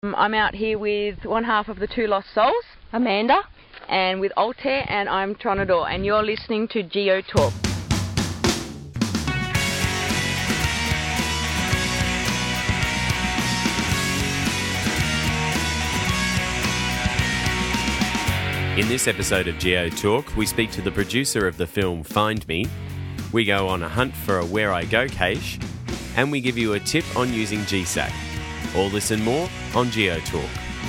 I'm out here with one half of the Two Lost Souls, Amanda, and with Altair, and I'm Tronador, and you're listening to Geo Talk. In this episode of Geo Talk, we speak to the producer of the film Find Me, we go on a hunt for a Where I Go cache, and we give you a tip on using GSAC. All this and more on Geo Talk.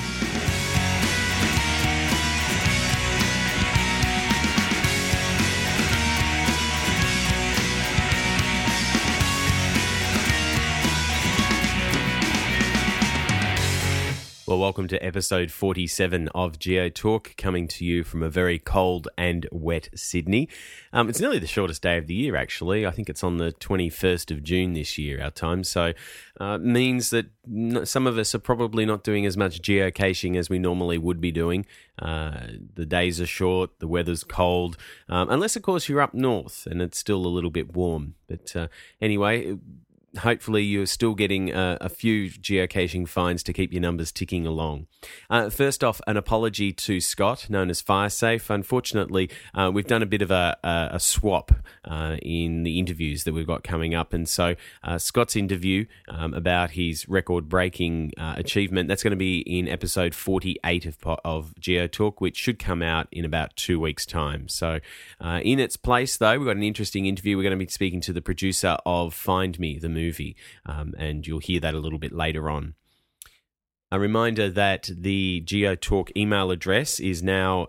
Well, welcome to episode 47 of Geo Talk, coming to you from a very cold and wet Sydney. It's nearly the shortest day of the year, actually. I think it's on the 21st of June this year, our time. So means that some of us are probably not doing as much geocaching as we normally would be doing. The days are short, the weather's cold, unless, of course, you're up north and it's still a little bit warm. But anyway, hopefully you're still getting a few geocaching finds to keep your numbers ticking along. First off, an apology to Scott, known as FireSafe. Unfortunately, we've done a bit of a swap in the interviews that we've got coming up. And so Scott's interview about his record-breaking achievement, that's going to be in episode 48 of Geo Talk, which should come out in about 2 weeks' time. So in its place, though, we've got an interesting interview. We're going to be speaking to the producer of Find Me, the movie, and you'll hear that a little bit later on. A reminder that the GeoTalk email address is now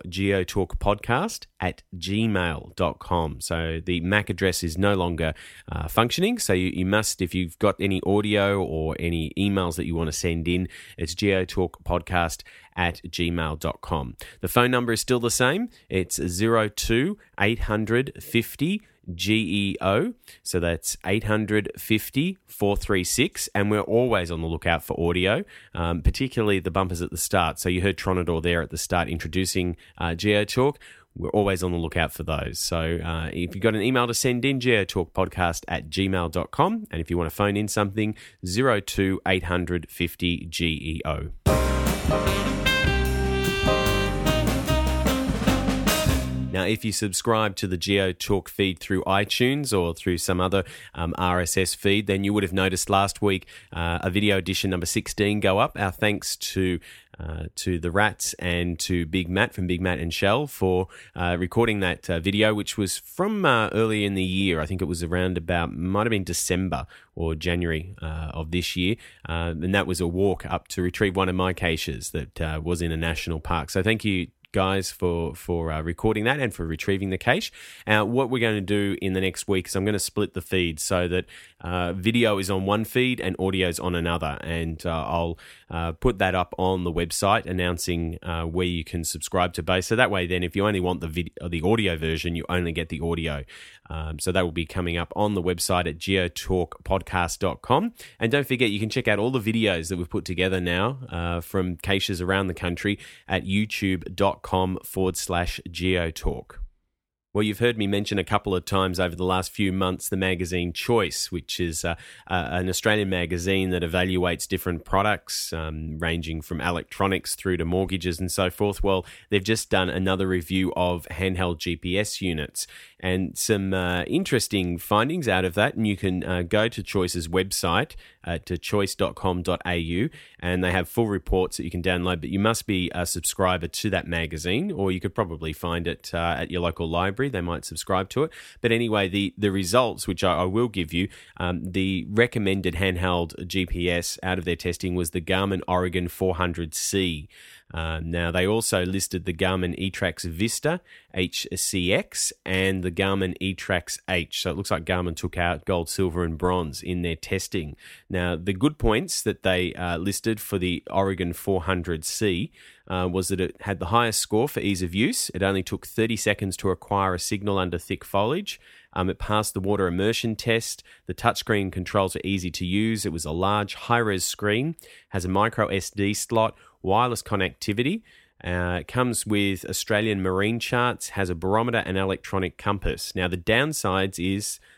geotalkpodcast@gmail.com. So the MAC address is no longer functioning. So you must, if you've got any audio or any emails that you want to send in, it's geotalkpodcast@gmail.com. The phone number is still the same. It's 02 800 50 GEO, so that's 850 436, and we're always on the lookout for audio, particularly the bumpers at the start. So you heard Tronador there at the start introducing GeoTalk. We're always on the lookout for those. So if you've got an email to send in, geotalkpodcast@gmail.com, and if you want to phone in something, 02 800 50 GEO. Now, if you subscribe to the Geo Talk feed through iTunes or through some other RSS feed, then you would have noticed last week a video edition number 16 go up. Our thanks to the Rats and to Big Matt from Big Matt and Shell for recording that video, which was from early in the year. I think it was around might have been December or January of this year. And that was a walk up to retrieve one of my caches that was in a national park. So thank you, guys, for recording that and for retrieving the cache. What we're going to do in the next week is I'm going to split the feed so that video is on one feed and audio is on another, and I'll put that up on the website announcing where you can subscribe to both. So that way then if you only want the audio version, you only get the audio. So that will be coming up on the website at geotalkpodcast.com. And don't forget, you can check out all the videos that we've put together now from caches around the country at youtube.com/geotalk. Well, you've heard me mention a couple of times over the last few months the magazine Choice, which is an Australian magazine that evaluates different products, ranging from electronics through to mortgages and so forth. Well, they've just done another review of handheld GPS units and some interesting findings out of that. And you can go to Choice's website to choice.com.au, and they have full reports that you can download, but you must be a subscriber to that magazine, or you could probably find it at your local library. They might subscribe to it. But anyway, the results, which I will give you, the recommended handheld GPS out of their testing was the Garmin Oregon 400C. Now, they also listed the Garmin eTrax Vista HCX and the Garmin eTrax H. So it looks like Garmin took out gold, silver, and bronze in their testing. Now, the good points that they listed for the Oregon 400C was that it had the highest score for ease of use. It only took 30 seconds to acquire a signal under thick foliage. It passed the water immersion test. The touchscreen controls are easy to use. It was a large high-res screen, has a micro SD slot, wireless connectivity. It comes with Australian marine charts, has a barometer and electronic compass. Now, the downsides is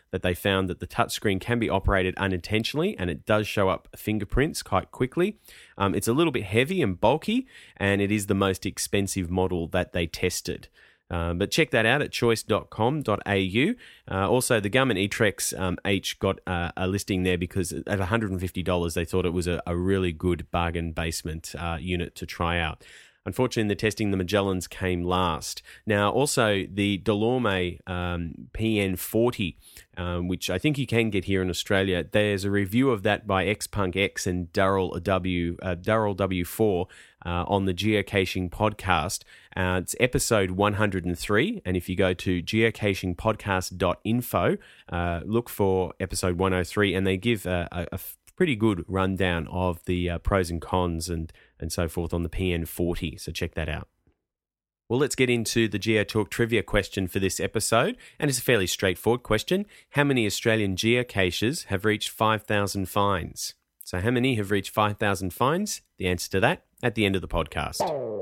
that they found that the touchscreen can be operated unintentionally, and it does show up fingerprints quite quickly. It's a little bit heavy and bulky, and it is the most expensive model that they tested. But check that out at choice.com.au. Also, the Garmin eTrex H got a listing there because at $150, they thought it was a really good bargain basement unit to try out. Unfortunately, in the testing, the Magellans came last. Now, also, the Delorme PN40, which I think you can get here in Australia, there's a review of that by Xpunk X and Daryl W4 on the Geocaching podcast. It's episode 103, and if you go to geocachingpodcast.info, look for episode 103, and they give a pretty good rundown of the pros and cons and so forth on the PN40, so check that out. Well, let's get into the GeoTalk trivia question for this episode, and it's a fairly straightforward question. How many Australian geocaches have reached 5,000 finds? So how many have reached 5,000 finds? The answer to that at the end of the podcast.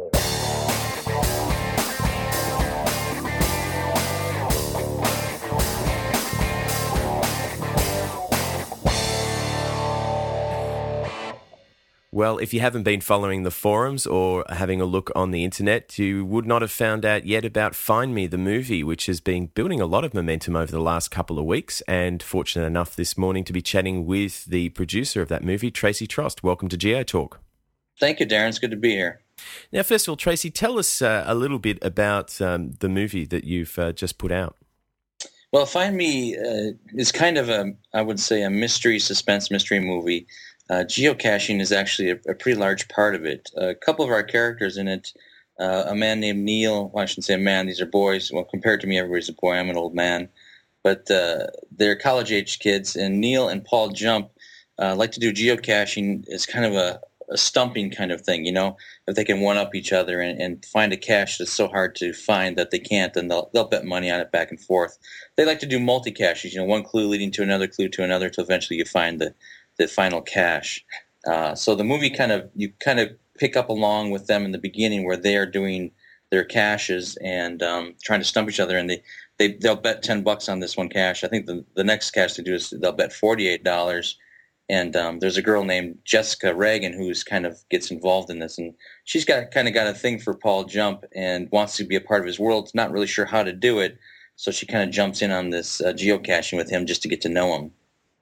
Well, if you haven't been following the forums or having a look on the internet, you would not have found out yet about Find Me, the movie, which has been building a lot of momentum over the last couple of weeks. And fortunate enough this morning to be chatting with the producer of that movie, Tracy Trost. Welcome to GeoTalk. Thank you, Darren. It's good to be here. Now, first of all, Tracy, tell us a little bit about the movie that you've just put out. Well, Find Me is kind of a suspense mystery movie. Geocaching is actually a pretty large part of it. A couple of our characters in it, a man named Neil, well, I shouldn't say a man, these are boys. Well, compared to me, everybody's a boy. I'm an old man. But they're college-age kids, and Neil and Paul Jump like to do geocaching as kind of a stumping kind of thing, you know, if they can one-up each other and find a cache that's so hard to find that they can't, then they'll bet money on it back and forth. They like to do multi-caches, you know, one clue leading to another clue to another till eventually you find the final cache. So the movie you kind of pick up along with them in the beginning where they are doing their caches and trying to stump each other, and they'll bet $10 on this one cache. I think the next cache they do is they'll bet $48. And there's a girl named Jessica Reagan who's kind of gets involved in this, and she's got a thing for Paul Jump and wants to be a part of his world. Not really sure how to do it, so she kind of jumps in on this geocaching with him just to get to know him.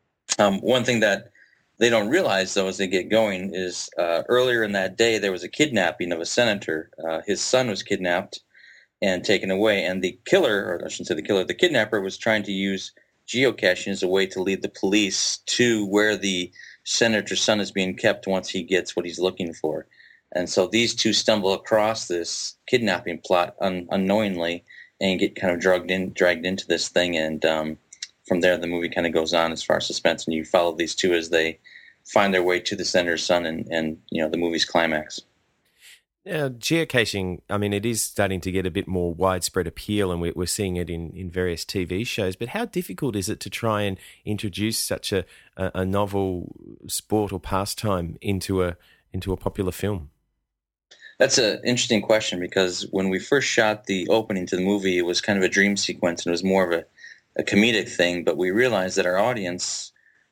One thing that they don't realize, though, as they get going is earlier in that day there was a kidnapping of a senator. His son was kidnapped and taken away, and the killer, or I shouldn't say the killer, the kidnapper was trying to use geocaching as a way to lead the police to where the senator's son is being kept once he gets what he's looking for. And so these two stumble across this kidnapping plot unknowingly and get kind of dragged into this thing. And from there, the movie kind of goes on as far as suspense, and you follow these two as they find their way to the senator's son and you know, the movie's climax. Now, geocaching, I mean, it is starting to get a bit more widespread appeal, and we're seeing it in various TV shows. But how difficult is it to try and introduce such a novel sport or pastime into a popular film? That's an interesting question, because when we first shot the opening to the movie, it was kind of a dream sequence, and it was more of a comedic thing. But we realized that our audience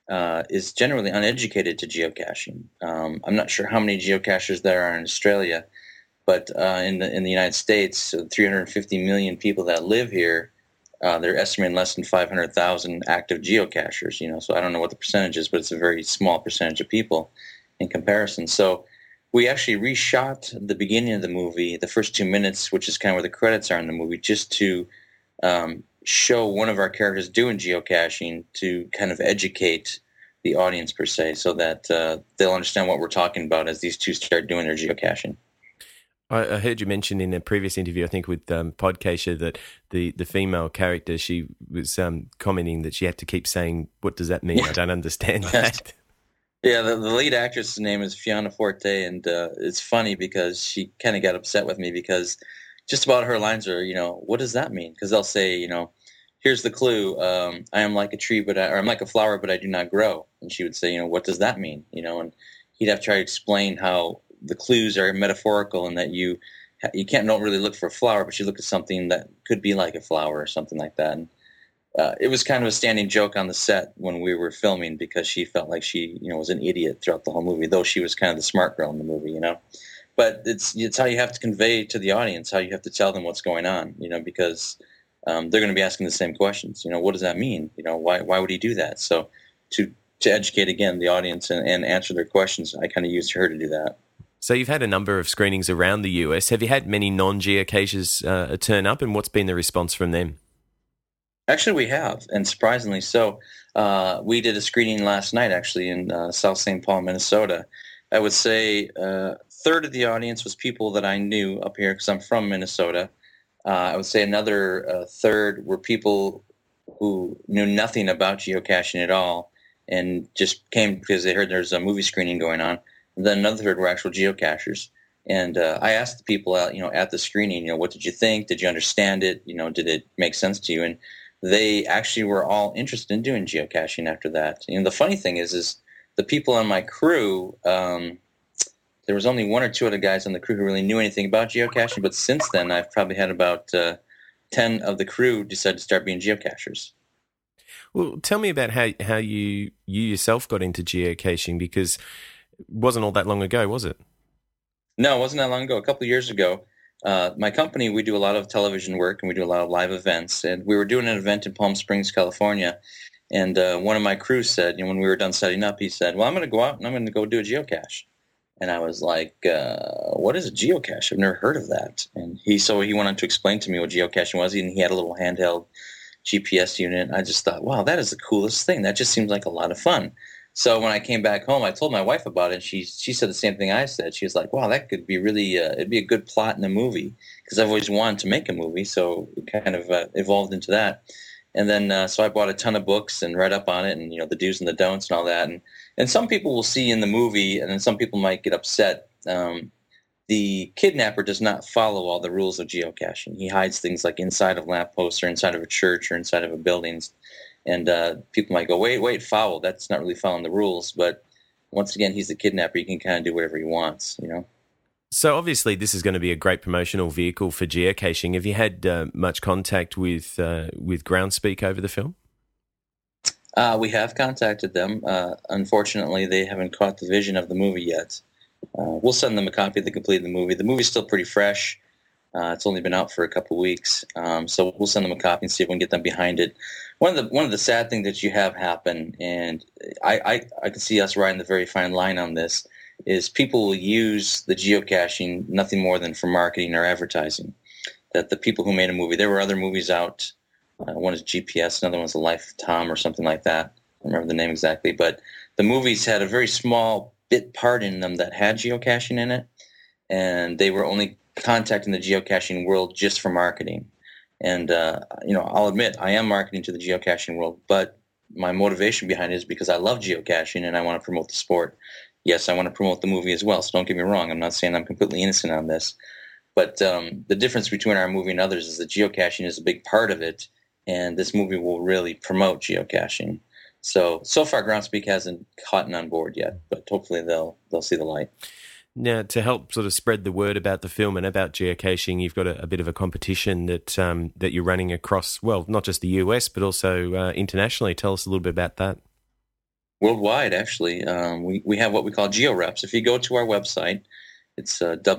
is generally uneducated to geocaching. I'm not sure how many geocachers there are in Australia, but in the United States, 350 million people that live here, they're estimating less than 500,000 active geocachers. You know, so I don't know what the percentage is, but it's a very small percentage of people in comparison. So we actually reshot the beginning of the movie, the first 2 minutes, which is kind of where the credits are in the movie, just to show one of our characters doing geocaching to kind of educate the audience per se, so that they'll understand what we're talking about as these two start doing their geocaching. I heard you mention in a previous interview, I think with Podcaster, that the female character, she was commenting that she had to keep saying, "What does that mean? I don't understand that." Yeah, the lead actress's name is Fiona Forte, and it's funny because she kind of got upset with me because just about her lines are, you know, what does that mean? Because they'll say, you know, here's the clue, I am like a tree, or I'm like a flower, but I do not grow. And she would say, you know, what does that mean? You know, and he'd have to try to explain how the clues are metaphorical and that you don't really look for a flower, but you look at something that could be like a flower or something like that. And it was kind of a standing joke on the set when we were filming because she felt like she, was an idiot throughout the whole movie, though she was kind of the smart girl in the movie. But it's how you have to convey to the audience, how you have to tell them what's going on, because they're going to be asking the same questions. What does that mean? Why would he do that? So to educate again the audience and answer their questions, I kind of used her to do that. So you've had a number of screenings around the US. Have you had many non-geocaches turn up, and what's been the response from them? Actually, we have, and surprisingly so. We did a screening last night, actually, in South St. Paul, Minnesota. I would say a third of the audience was people that I knew up here because I'm from Minnesota. I would say another third were people who knew nothing about geocaching at all and just came because they heard there's a movie screening going on. And then another third were actual geocachers. And I asked the people out, at the screening, what did you think? Did you understand it? Did it make sense to you? And they actually were all interested in doing geocaching after that. The funny thing is the people on my crew, there was only one or two other guys on the crew who really knew anything about geocaching, but since then I've probably had about 10 of the crew decide to start being geocachers. Well, tell me about how you yourself got into geocaching, because it wasn't all that long ago, was it? No, it wasn't that long ago. A couple of years ago, my company, we do a lot of television work and we do a lot of live events. And we were doing an event in Palm Springs, California. And one of my crew said, when we were done setting up, he said, well, I'm going to go out and I'm going to go do a geocache. And I was like, what is a geocache? I've never heard of that. And so he went on to explain to me what geocaching was. And he had a little handheld GPS unit. And I just thought, wow, that is the coolest thing. That just seems like a lot of fun. So when I came back home, I told my wife about it. And she said the same thing I said. She was like, wow, that could be really, it'd be a good plot in a movie. Because I've always wanted to make a movie. So it kind of evolved into that. And then so I bought a ton of books and read up on it and, the do's and the don'ts and all that. And some people will see in the movie, and then some people might get upset. The kidnapper does not follow all the rules of geocaching. He hides things like inside of lampposts or inside of a church or inside of a building. And people might go, wait, foul. That's not really following the rules. But once again, he's the kidnapper. He can kind of do whatever he wants, So obviously this is going to be a great promotional vehicle for geocaching. Have you had much contact with Groundspeak over the film? We have contacted them. Unfortunately, they haven't caught the vision of the movie yet. We'll send them a copy of the complete of the movie. The movie's still pretty fresh. It's only been out for a couple of weeks, so we'll send them a copy and see if we can get them behind it. One of the sad things that you have happen, and I can see us riding the very fine line on this, is people will use the geocaching nothing more than for marketing or advertising. That the people who made a movie, there were other movies out. One is GPS, another one's The Life of Tom or something like that. I don't remember the name exactly, but the movies had a very small bit part in them that had geocaching in it, and they were only contacting the geocaching world just for marketing. And, I'll admit I am marketing to the geocaching world, but my motivation behind it is because I love geocaching and I want to promote the sport. Yes, I want to promote the movie as well, so don't get me wrong. I'm not saying I'm completely innocent on this. But the difference between our movie and others is that geocaching is a big part of it, and this movie will really promote geocaching. So far, Groundspeak hasn't gotten on board yet, but hopefully they'll see the light. Now, to help sort of spread the word about the film and about geocaching, you've got a bit of a competition that you're running across, well, not just the US, but also internationally. Tell us a little bit about that. Worldwide, actually. We have what we call GeoReps. If you go to our website, it's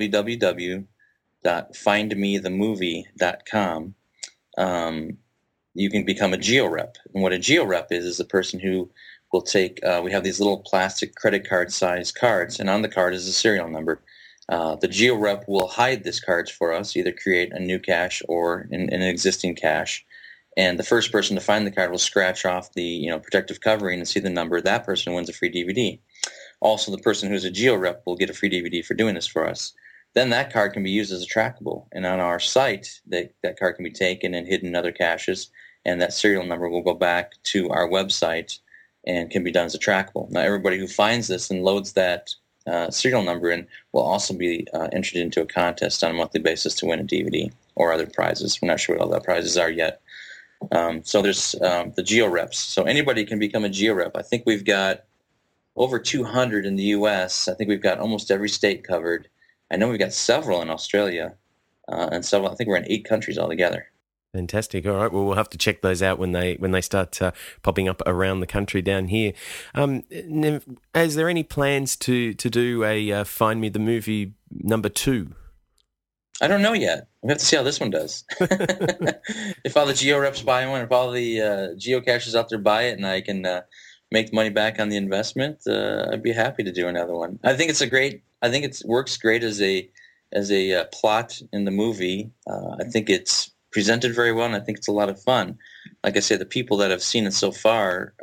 www.findmethemovie.com. You can become a GeoRep. And what a GeoRep is a person who will take, we have these little plastic credit card size cards, and on the card is a serial number. The GeoRep will hide this cards for us, either create a new cache or an existing cache. And the first person to find the card will scratch off the protective covering and see the number. That person wins a free DVD. Also, the person who's a GeoRep will get a free DVD for doing this for us. Then that card can be used as a trackable. And on our site, that card can be taken and hidden in other caches, and that serial number will go back to our website and can be done as a trackable. Now, everybody who finds this and loads that serial number in will also be entered into a contest on a monthly basis to win a DVD or other prizes. We're not sure what all the prizes are yet. So there's the GeoReps. So anybody can become a GeoRep. I think we've got over 200 in the U.S. I think we've got almost every state covered. I know we've got several in Australia, and several. I think we're in 8 countries altogether. Fantastic. All right. Well, we'll have to check those out when they start popping up around the country down here. Is there any plans to do a Find Me the Movie #2? I don't know yet. We have to see how this one does. If all the geo reps buy one, if all the geocachers out there buy it, and I can make money back on the investment, I'd be happy to do another one. I think it works great as a plot in the movie. I think it's presented very well, and I think it's a lot of fun. Like I say, the people that have seen it so far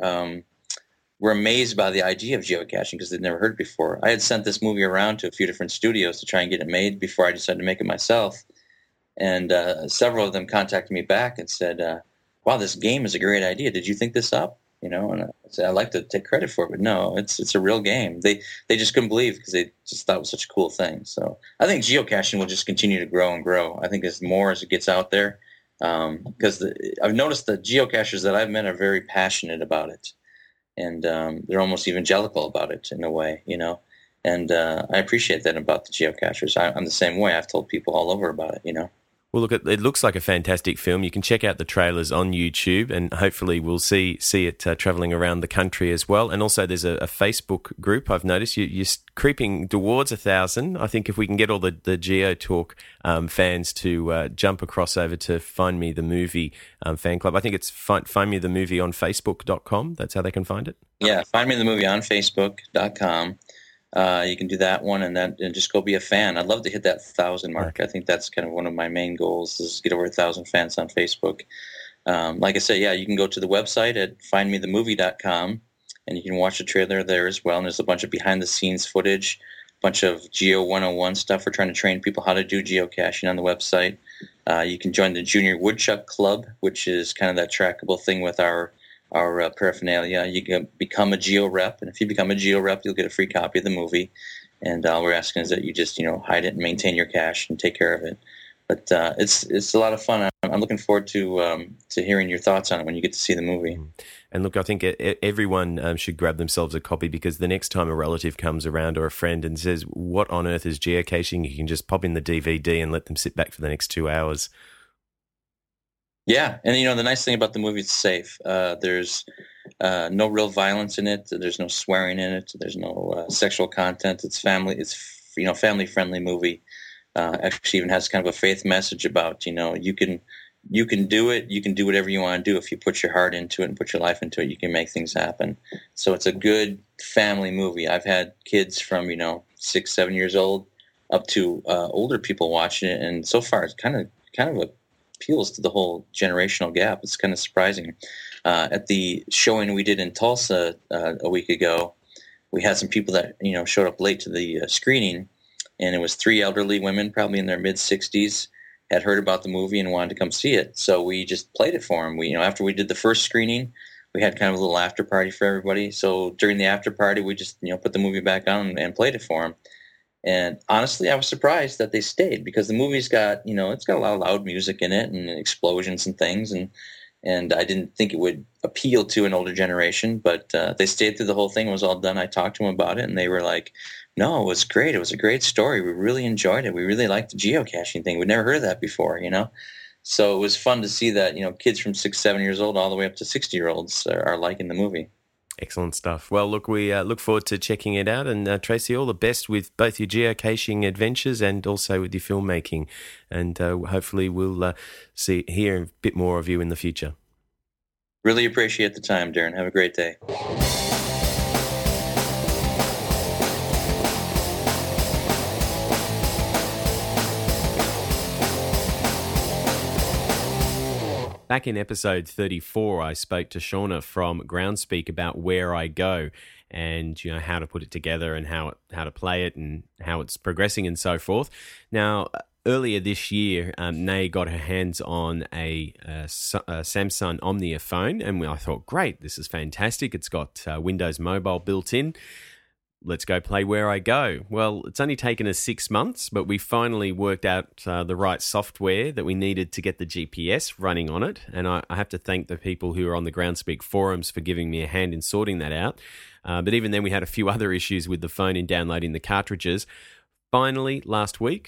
were amazed by the idea of geocaching because they'd never heard it before. I had sent this movie around to a few different studios to try and get it made before I decided to make it myself, and several of them contacted me back and said, wow, this game is a great idea. Did you think this up? And I said, I'd like to take credit for it, but no, it's a real game. They just couldn't believe because they just thought it was such a cool thing. So I think geocaching will just continue to grow and grow. I think as it gets out there, because I've noticed the geocachers that I've met are very passionate about it, and they're almost evangelical about it in a way, and I appreciate that about the geocachers. I'm the same way. I've told people all over about it, Well, look, it looks like a fantastic film. You can check out the trailers on YouTube, and hopefully we'll see it travelling around the country as well. And also there's a Facebook group. I've noticed you're creeping towards 1,000. I think if we can get all the Geo Talk fans to jump across over to Find Me the Movie fan club. I think it's Find Me the Movie on Facebook.com. That's how they can find it? Yeah, Find Me the Movie on Facebook.com. You can do that one and just go be a fan. I'd love to hit that 1,000 mark. I think that's kind of one of my main goals is get over 1,000 fans on Facebook. Like I say, yeah, you can go to the website at findmethemovie.com and you can watch the trailer there as well. And there's a bunch of behind-the-scenes footage, a bunch of Geo 101 stuff. We're trying to train people how to do geocaching on the website. You can join the Junior Woodchuck Club, which is kind of that trackable thing with our paraphernalia. You can become a geo rep, and if you become a geo rep, you'll get a free copy of the movie. And all we're asking is that you just hide it and maintain your cache and take care of it. But it's a lot of fun. I'm looking forward to hearing your thoughts on it when you get to see the movie. And look, I think everyone should grab themselves a copy because the next time a relative comes around or a friend and says, "What on earth is geocaching?" you can just pop in the DVD and let them sit back for the next 2 hours. Yeah, and the nice thing about the movie, it's safe. There's no real violence in it. There's no swearing in it. There's no sexual content. It's family. It's family friendly movie. Actually, even has kind of a faith message about you can do it. You can do whatever you want to do if you put your heart into it and put your life into it. You can make things happen. So it's a good family movie. I've had kids from 6, 7 years old up to older people watching it, and so far it's kind of appeals to the whole generational gap. It's kind of surprising. At the showing we did in Tulsa a week ago, we had some people that showed up late to the screening, and it was 3 elderly women, probably in their mid-60s, had heard about the movie and wanted to come see it. So we just played it for them. We, after we did the first screening, we had kind of a little after party for everybody. So during the after party, we just put the movie back on and played it for them. And honestly, I was surprised that they stayed because the movie's got, it's got a lot of loud music in it and explosions and things. And I didn't think it would appeal to an older generation, but they stayed through the whole thing. It was all done. I talked to them about it, and they were like, no, it was great. It was a great story. We really enjoyed it. We really liked the geocaching thing. We'd never heard of that before, So it was fun to see that, kids from 6, 7 years old all the way up to 60-year-olds are liking the movie. Excellent stuff. Well, look, we look forward to checking it out. And Tracy, all the best with both your geocaching adventures and also with your filmmaking. And hopefully we'll hear a bit more of you in the future. Really appreciate the time, Darren. Have a great day. Back in episode 34, I spoke to Shauna from Groundspeak about Where I Go and how to put it together and how to play it and how it's progressing and so forth. Now, earlier this year, Nay got her hands on a Samsung Omnia phone, and I thought, great, this is fantastic. It's got Windows Mobile built in. Let's go play Where I Go. Well, it's only taken us 6 months, but we finally worked out the right software that we needed to get the GPS running on it. And I have to thank the people who are on the Groundspeak forums for giving me a hand in sorting that out. But even then, we had a few other issues with the phone in downloading the cartridges. Finally, last week,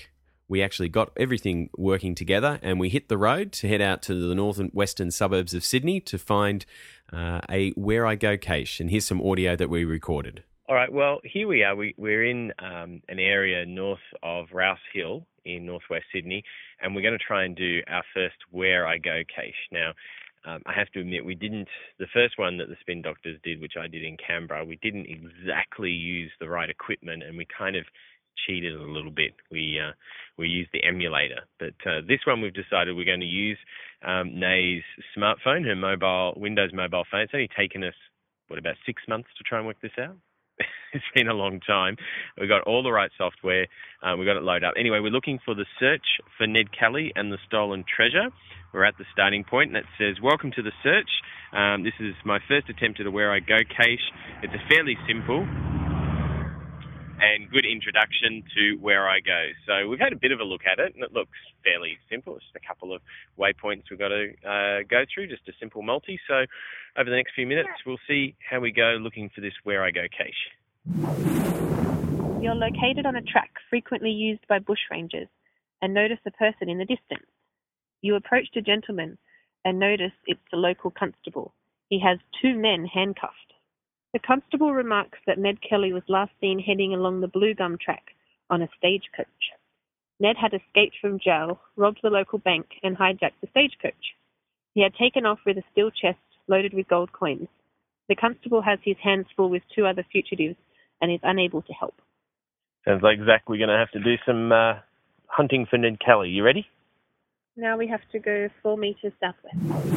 we actually got everything working together and we hit the road to head out to the northern western suburbs of Sydney to find a Where I Go cache. And here's some audio that we recorded. All right, well, here we are. We're in an area north of Rouse Hill in northwest Sydney, and we're going to try and do our first Where I Go cache. Now, I have to admit, the first one that the Spin Doctors did, which I did in Canberra, we didn't exactly use the right equipment, and we kind of cheated a little bit. We used the emulator. But this one we've decided we're going to use Nay's smartphone, her Windows mobile phone. It's only taken us, about 6 months to try and work this out? It's been a long time. We've got all the right software. We've got it loaded up. Anyway, we're looking for the search for Ned Kelly and the stolen treasure. We're at the starting point, and it says, welcome to the search. This is my first attempt at a Where I Go cache. It's a fairly simple and good introduction to Where I Go. So we've had a bit of a look at it, and it looks fairly simple. It's just a couple of waypoints we've got to go through, just a simple multi. So over the next few minutes, we'll see how we go looking for this Where I Go cache. You're located on a track frequently used by bushrangers and notice a person in the distance. You approach a gentleman and notice it's the local constable. He has 2 men handcuffed. The constable remarks that Ned Kelly was last seen heading along the Blue Gum track on a stagecoach. Ned had escaped from jail, robbed the local bank, and hijacked the stagecoach. He had taken off with a steel chest loaded with gold coins. The constable has his hands full with 2 other fugitives and is unable to help. Sounds like, Zach, we're going to have to do some hunting for Ned Kelly. You ready? Now we have to go 4 meters southwest.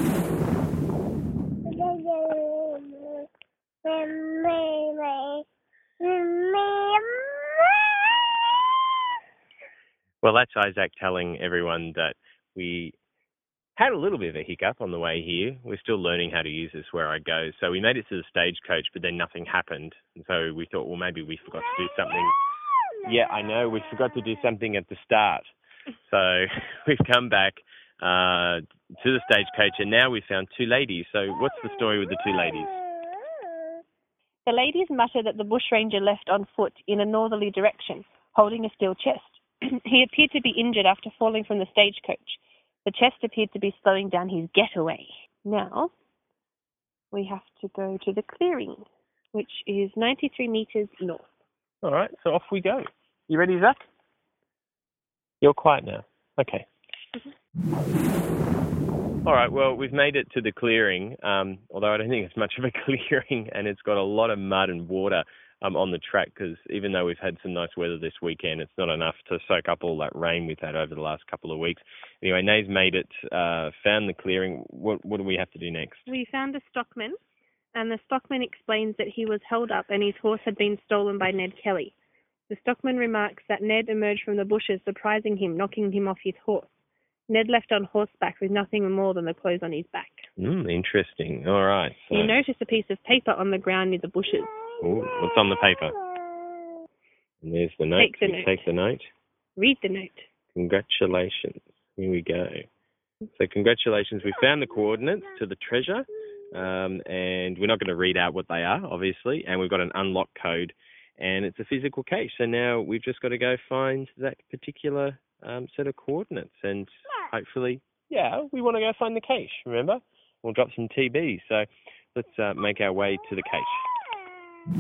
Well, that's Isaac telling everyone that we had a little bit of a hiccup on the way here. We're still learning how to use this Where I Go. So we made it to the stagecoach, but then nothing happened. And so we thought, well, maybe we forgot to do something. Yeah, I know. We forgot to do something at the start. So we've come back to the stagecoach, and now we've found 2 ladies. So what's the story with the 2 ladies? The ladies mutter that the bushranger left on foot in a northerly direction, holding a steel chest. He appeared to be injured after falling from the stagecoach. The chest appeared to be slowing down his getaway. Now, we have to go to the clearing, which is 93 metres north. All right, so off we go. You ready, Zach? You're quiet now. Okay. All right, well, we've made it to the clearing, although I don't think it's much of a clearing, and it's got a lot of mud and water on the track, because even though we've had some nice weather this weekend, it's not enough to soak up all that rain we've had over the last couple of weeks. Anyway, Nay's made it, found the clearing. What do we have to do next? We found a stockman, and the stockman explains that he was held up and his horse had been stolen by Ned Kelly. The stockman remarks that Ned emerged from the bushes, surprising him, knocking him off his horse. Ned left on horseback with nothing more than the clothes on his back. Interesting. All right. So... You notice a piece of paper on the ground near the bushes. Ooh, what's on the paper? And there's the note. Take the note. Read the note. Congratulations. Here we go. So congratulations. We found the coordinates to the treasure, and we're not going to read out what they are, obviously, and we've got an unlock code, and it's a physical cache. So now we've just got to go find that particular set of coordinates, and hopefully, we want to go find the cache, remember? We'll drop some TB, so let's make our way to the cache.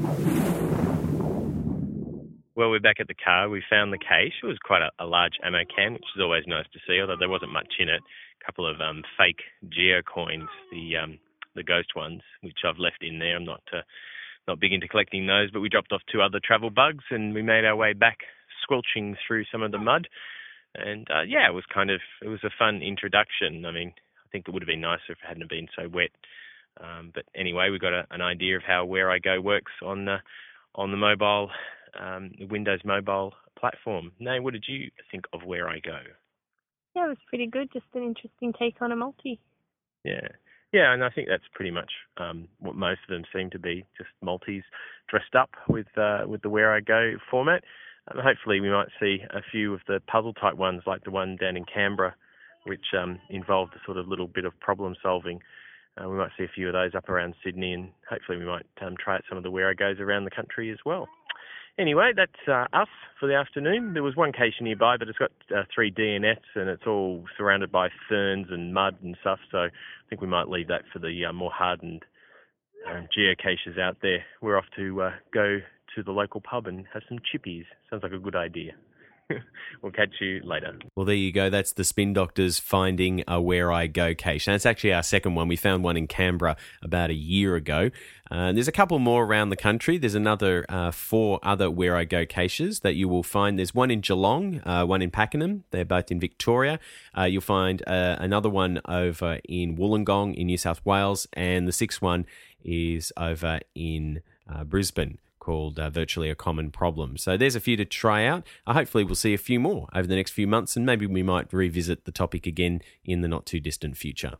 Well, we're back at the car. We found the cache. It was quite a large ammo can, which is always nice to see, although there wasn't much in it. A couple of fake geo coins, the ghost ones, which I've left in there. I'm not big into collecting those, but we dropped off 2 other travel bugs, and we made our way back, squelching through some of the mud. And it was a fun introduction. I mean, I think it would have been nicer if it hadn't been so wet. But anyway, we got an idea of how Where I Go works on the mobile, the Windows mobile platform. Nay, what did you think of Where I Go? Yeah, it was pretty good. Just an interesting take on a multi. Yeah, and I think that's pretty much what most of them seem to be, just multis dressed up with the Where I Go format. Hopefully we might see a few of the puzzle-type ones, like the one down in Canberra, which involved a sort of little bit of problem-solving. We might see a few of those up around Sydney, and hopefully we might try out some of the Where I Goes around the country as well. Anyway, that's us for the afternoon. There was one cache nearby, but it's got 3 DNS and it's all surrounded by ferns and mud and stuff, so I think we might leave that for the more hardened geocaches out there. We're off to go to the local pub and have some chippies. Sounds like a good idea. We'll catch you later. Well, there you go. That's the Spin Doctors finding a Where I Go cache. And it's actually our second one. We found one in Canberra about a year ago. There's a couple more around the country. There's another 4 other Where I Go caches that you will find. There's one in Geelong, one in Pakenham. They're both in Victoria. You'll find another one over in Wollongong in New South Wales. And the 6th one is over in Brisbane, called Virtually a Common Problem. So there's a few to try out. Hopefully we'll see a few more over the next few months, and maybe we might revisit the topic again in the not too distant future.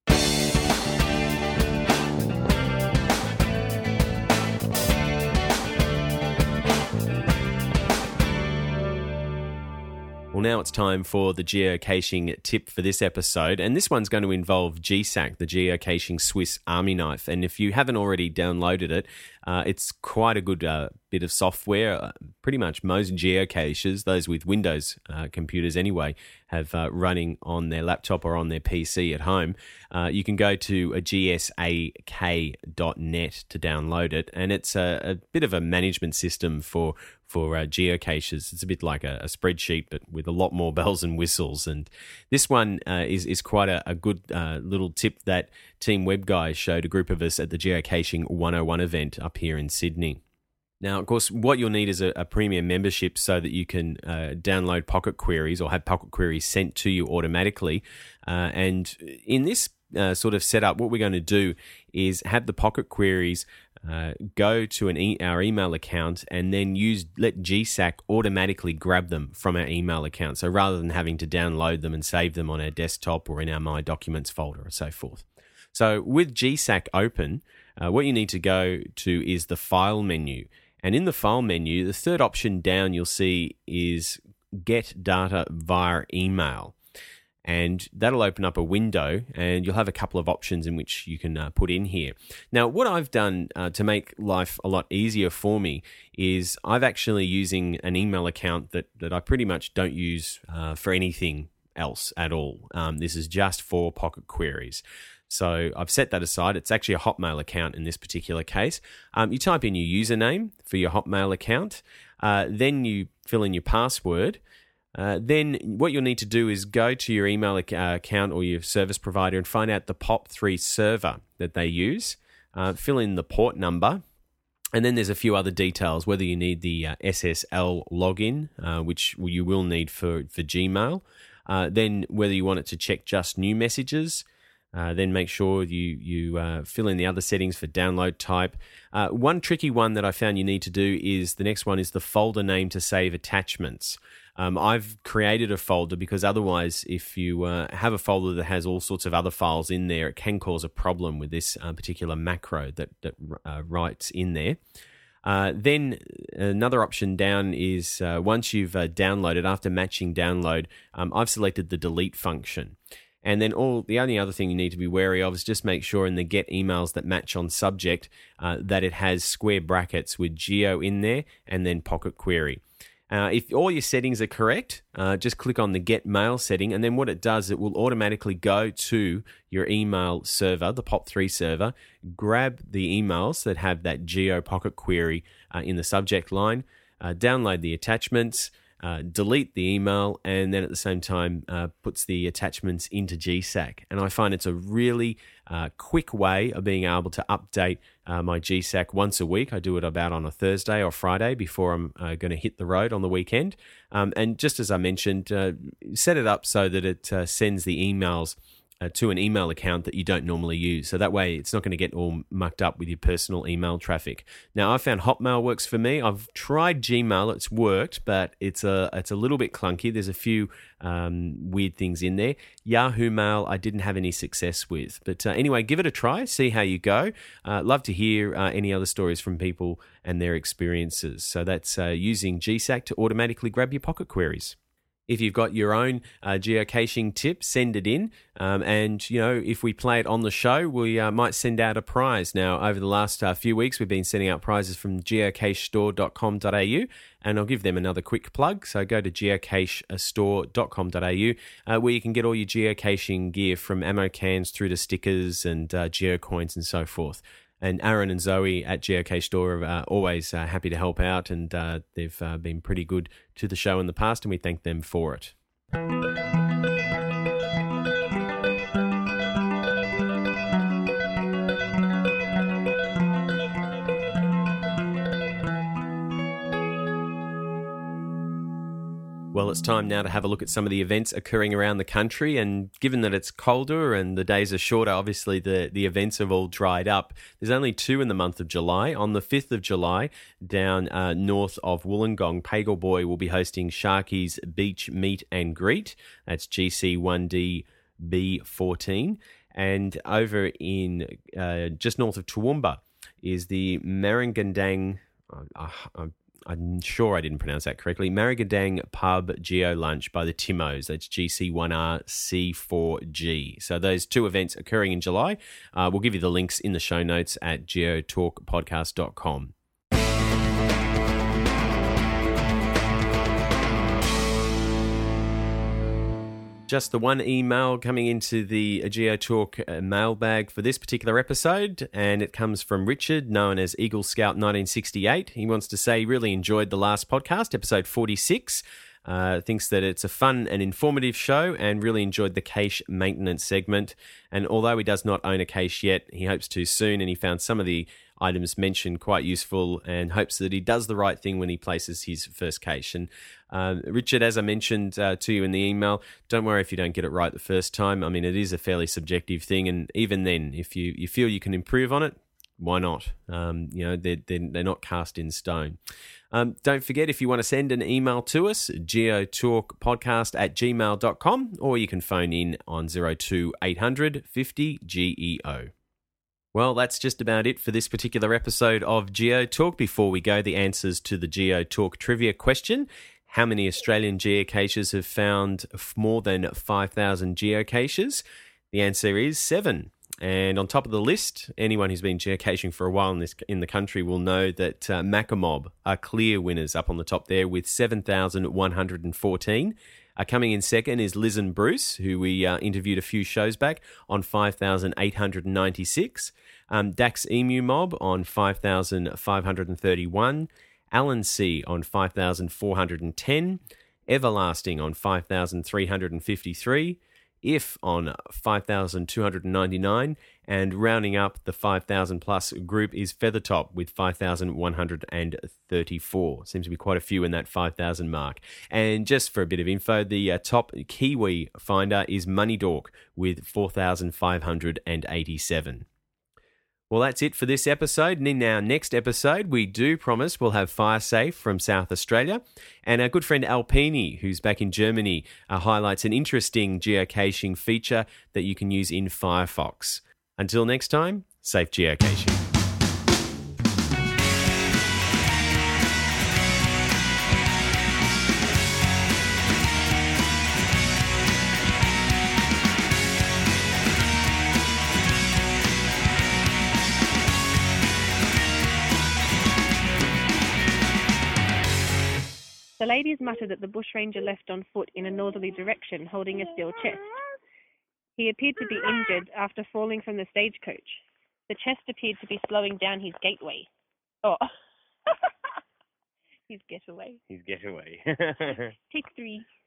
Well, now it's time for the geocaching tip for this episode, and this one's going to involve GSAC, the Geocaching Swiss Army Knife. And if you haven't already downloaded it, it's quite a good bit of software. Pretty much most geocaches, those with Windows computers anyway, have running on their laptop or on their PC at home. You can go to gsak.net to download it, and it's a bit of a management system for geocaches. It's a bit like a spreadsheet, but with a lot more bells and whistles. And this one is quite a good little tip that Team Web Guys showed a group of us at the Geocaching 101 event up here in Sydney. Now, of course, what you'll need is a premium membership so that you can download Pocket Queries or have Pocket Queries sent to you automatically. And in this sort of setup, what we're going to do is have the Pocket Queries go to our email account and then let GSAC automatically grab them from our email account. So rather than having to download them and save them on our desktop or in our My Documents folder or so forth. So with GSAC open, what you need to go to is the File menu. And in the File menu, the third option down you'll see is Get Data via Email. And that'll open up a window, and you'll have a couple of options in which you can put in here. Now, what I've done to make life a lot easier for me is I've actually using an email account that I pretty much don't use for anything else at all. This is just for Pocket Queries. So I've set that aside. It's actually a Hotmail account in this particular case. You type in your username for your Hotmail account. Then you fill in your password. Then what you'll need to do is go to your email account or your service provider and find out the POP3 server that they use. Fill in the port number. And then there's a few other details, whether you need the SSL login, which you will need for Gmail. Then whether you want it to check just new messages. Then make sure you fill in the other settings for download type. One tricky one that I found you need to do is the next one is the folder name to save attachments. I've created a folder because otherwise if you have a folder that has all sorts of other files in there, it can cause a problem with this particular macro that writes in there. Then another option down is once you've downloaded, after matching download, I've selected the delete function. And then the only other thing you need to be wary of is just make sure in the get emails that match on subject that it has square brackets with geo in there and then Pocket Query. If all your settings are correct, just click on the Get Mail setting, and then what it does, it will automatically go to your email server, the POP3 server, grab the emails that have that Geo Pocket Query in the subject line, download the attachments, delete the email, and then at the same time puts the attachments into GSAC. And I find it's a really quick way of being able to update my GSAC once a week. I do it about on a Thursday or Friday before I'm going to hit the road on the weekend. And just as I mentioned, set it up so that it sends the emails to an email account that you don't normally use. So that way it's not going to get all mucked up with your personal email traffic. Now, I found Hotmail works for me. I've tried Gmail. It's worked, but it's a little bit clunky. There's a few weird things in there. Yahoo Mail, I didn't have any success with. But anyway, give it a try. See how you go. Love to hear any other stories from people and their experiences. So that's using GSAC to automatically grab your Pocket Queries. If you've got your own geocaching tip, send it in. And, if we play it on the show, we might send out a prize. Now, over the last few weeks, we've been sending out prizes from geocachestore.com.au, and I'll give them another quick plug. So go to geocachestore.com.au, where you can get all your geocaching gear, from ammo cans through to stickers and geocoins and so forth. And Aaron and Zoe at Geocache Store are always happy to help out, and they've been pretty good to the show in the past, and we thank them for it. Well, it's time now to have a look at some of the events occurring around the country. And given that it's colder and the days are shorter, obviously the events have all dried up. There's only 2 in the month of July. On the 5th of July, down north of Wollongong, Pagel Boy will be hosting Sharky's Beach Meet and Greet. That's GC1DB14. And over in just north of Toowoomba is the Marangandang... I'm sure I didn't pronounce that correctly. Marangandang Pub Geo Lunch by the Timmos. That's GC1RC4G. So those 2 events occurring in July. We'll give you the links in the show notes at geotalkpodcast.com. Just the one email coming into the GeoTalk mailbag for this particular episode, and it comes from Richard, known as Eagle Scout 1968. He wants to say he really enjoyed the last podcast, episode 46. Thinks that it's a fun and informative show, and really enjoyed the cache maintenance segment. And although he does not own a cache yet, he hopes to soon, and he found some of the items mentioned quite useful, and hopes that he does the right thing when he places his first cache. And Richard, as I mentioned to you in the email, don't worry if you don't get it right the first time. I mean, it is a fairly subjective thing, and even then, if you feel you can improve on it, why not? They're not cast in stone. Don't forget, if you want to send an email to us, geotalkpodcast@gmail.com, or you can phone in on 02800 50 GEO. Well, that's just about it for this particular episode of GeoTalk. Before we go, the answers to the GeoTalk trivia question. How many Australian geocaches have found more than 5,000 geocaches? The answer is 7. And on top of the list, anyone who's been geocaching for a while in the country will know that Macamob are clear winners up on the top there with 7,114. Coming in second is Liz and Bruce, who we interviewed a few shows back, on 5,896. Dax Emu Mob on 5,531. Alan C on 5,410. Everlasting on 5,353. If on 5,299, and rounding up the 5,000 plus group is Feathertop with 5,134. Seems to be quite a few in that 5,000 mark. And just for a bit of info, the top Kiwi finder is Money Dork with 4,587. Well, that's it for this episode. And in our next episode, we do promise we'll have FireSafe from South Australia. And our good friend Alpini, who's back in Germany, highlights an interesting geocaching feature that you can use in Firefox. Until next time, safe geocaching. The ladies muttered that the bushranger left on foot in a northerly direction, holding a steel chest. He appeared to be injured after falling from the stagecoach. The chest appeared to be slowing down his gateway. Oh. His getaway. His getaway. Take 3.